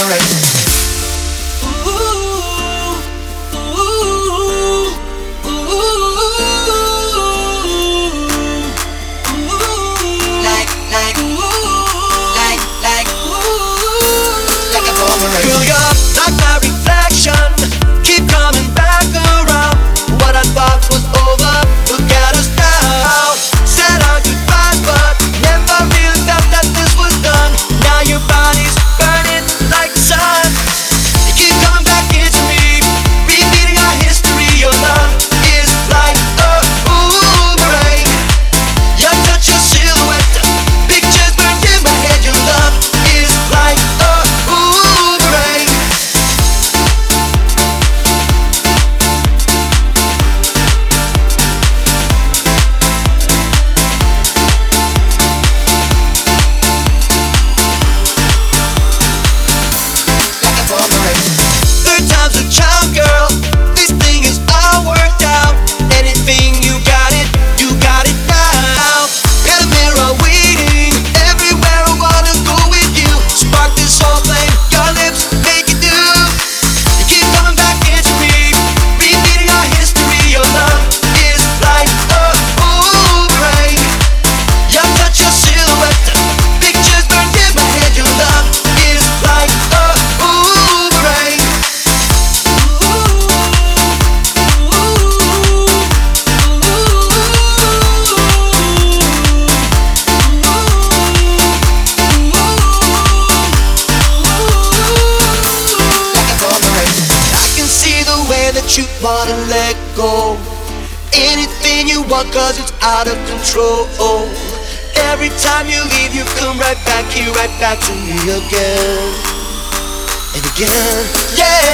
Girl, you're like my reflection, keep coming back around. What I thought was over, look at us now. Said our goodbyes, but never really felt that this was done. Now your body's burning like the sun. You keep coming back into me, repeating our history. Your love is like a boomerang. Your touch, your silhouette, pictures burned in my head. Your love is like a boomerang. Third time's a charm, girl. This thing is all worked out. Anything, you got it now. In the mirror waiting, everywhere I wanna go with you. Spark this whole flame, your lips make it do. You keep coming back into me, repeating our history. Your love is like a boomerang. Your touch, your silhouette, pictures burned in my head. Your love is like a boomerang. I can see the way that you wanna let go. Anything you want, cause it's out of control. Every time you leave, you come right back here, right back to me again and again. Yeah.